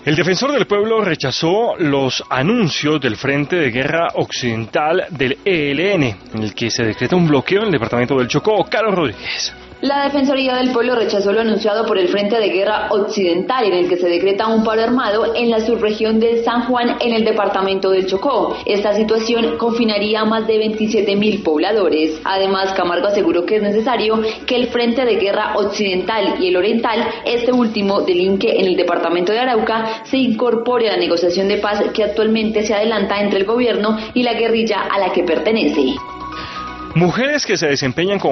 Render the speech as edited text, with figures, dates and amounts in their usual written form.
El defensor del pueblo rechazó los anuncios del Frente de Guerra Occidental del ELN, en el que se decreta un bloqueo en el departamento del Chocó. Carlos Rodríguez. La Defensoría del Pueblo rechazó lo anunciado por el Frente de Guerra Occidental, en el que se decreta un paro armado en la subregión de San Juan, en el departamento del Chocó. Esta situación confinaría a más de 27.000 pobladores. Además, Camargo aseguró que es necesario que el Frente de Guerra Occidental y el Oriental, este último delinque en el departamento de Arauca, se incorpore a la negociación de paz que actualmente se adelanta entre el gobierno y la guerrilla a la que pertenece. Mujeres que se desempeñan como